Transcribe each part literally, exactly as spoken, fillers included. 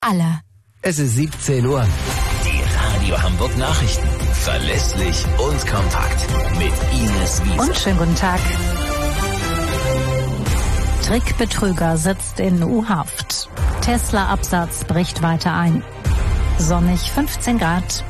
Alle. Es ist siebzehn Uhr. Die Radio Hamburg Nachrichten. Verlässlich und kompakt. Mit Ines Wiese. Und schönen guten Tag. Trickbetrüger sitzt in U-Haft. Tesla-Absatz bricht weiter ein. Sonnig fünfzehn Grad.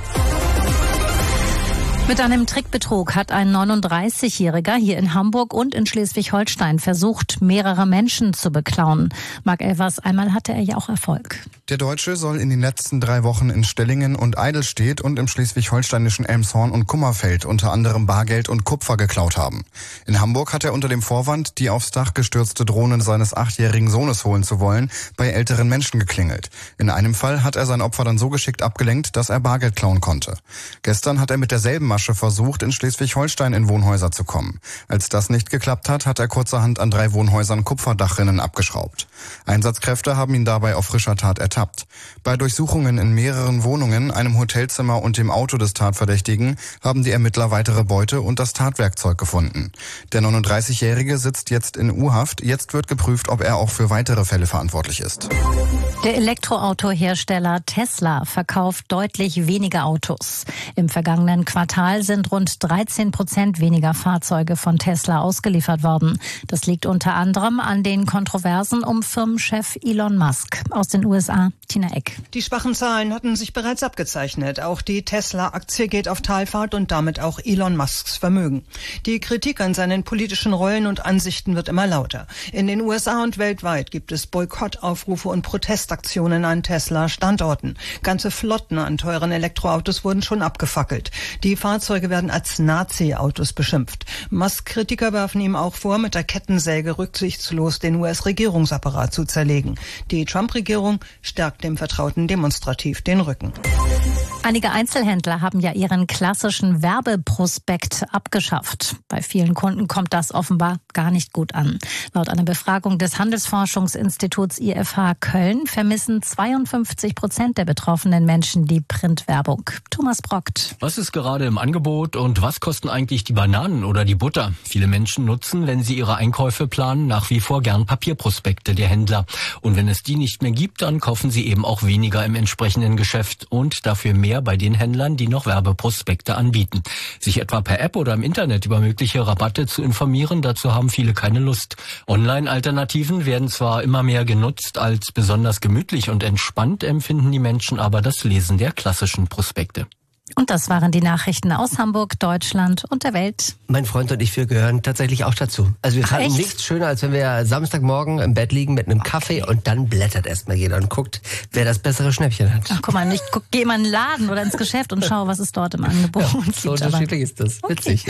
Mit einem Trickbetrug hat ein neununddreißigjähriger hier in Hamburg und in Schleswig-Holstein versucht, mehrere Menschen zu beklauen. Marc Elvers, einmal hatte er ja auch Erfolg. Der Deutsche soll in den letzten drei Wochen in Stellingen und Eidelstedt und im schleswig-holsteinischen Elmshorn und Kummerfeld unter anderem Bargeld und Kupfer geklaut haben. In Hamburg hat er unter dem Vorwand, die aufs Dach gestürzte Drohne seines achtjährigen Sohnes holen zu wollen, bei älteren Menschen geklingelt. In einem Fall hat er sein Opfer dann so geschickt abgelenkt, dass er Bargeld klauen konnte. Gestern hat er mit derselben Masche versucht, in Schleswig-Holstein in Wohnhäuser zu kommen. Als das nicht geklappt hat, hat er kurzerhand an drei Wohnhäusern Kupferdachrinnen abgeschraubt. Einsatzkräfte haben ihn dabei auf frischer Tat ertappt. Bei Durchsuchungen in mehreren Wohnungen, einem Hotelzimmer und dem Auto des Tatverdächtigen haben die Ermittler weitere Beute und das Tatwerkzeug gefunden. Der neununddreißigjährige sitzt jetzt in U-Haft. Jetzt wird geprüft, ob er auch für weitere Fälle verantwortlich ist. Der Elektroautohersteller Tesla verkauft deutlich weniger Autos. Im vergangenen Quartal sind rund dreizehn Prozent weniger Fahrzeuge von Tesla ausgeliefert worden. Das liegt unter anderem an den Kontroversen um Firmenchef Elon Musk. Aus den U S A, Tina Eck. Die schwachen Zahlen hatten sich bereits abgezeichnet. Auch die Tesla-Aktie geht auf Talfahrt und damit auch Elon Musks Vermögen. Die Kritik an seinen politischen Rollen und Ansichten wird immer lauter. In den U S A und weltweit gibt es Boykottaufrufe und Protestaktionen an Tesla-Standorten. Ganze Flotten an teuren Elektroautos wurden schon abgefackelt. Die Fahrzeuge werden als Nazi-Autos beschimpft. Musk-Kritiker werfen ihm auch vor, mit der Kettensäge rücksichtslos den U S-Regierungsapparat zu zerlegen. Die Trump-Regierung stärkt dem Vertrauten demonstrativ den Rücken. Einige Einzelhändler haben ja ihren klassischen Werbeprospekt abgeschafft. Bei vielen Kunden kommt das offenbar gar nicht gut an. Laut einer Befragung des Handelsforschungsinstituts I F H Köln vermissen zweiundfünfzig Prozent der betroffenen Menschen die Printwerbung. Thomas Brockt. Was ist gerade im Angebot und was kosten eigentlich die Bananen oder die Butter? Viele Menschen nutzen, wenn sie ihre Einkäufe planen, nach wie vor gern Papierprospekte der Händler. Und wenn es die nicht mehr gibt, dann kaufen sie eben auch weniger im entsprechenden Geschäft und dafür mehr bei den Händlern, die noch Werbeprospekte anbieten. Sich etwa per App oder im Internet über mögliche Rabatte zu informieren, dazu haben viele keine Lust. Online-Alternativen werden zwar immer mehr genutzt, als besonders gemütlich und entspannt empfinden die Menschen aber das Lesen der klassischen Prospekte. Und das waren die Nachrichten aus Hamburg, Deutschland und der Welt. Mein Freund und ich, wir gehören tatsächlich auch dazu. Also wir Ach, fanden echt? nichts schöner, als wenn wir Samstagmorgen im Bett liegen mit einem Kaffee und dann blättert erstmal jeder und guckt, wer das bessere Schnäppchen hat. Ach, guck mal, ich guck, gehe mal in den Laden oder ins Geschäft und schaue, was ist dort im Angebot. Ja, so unterschiedlich ist das. Witzig.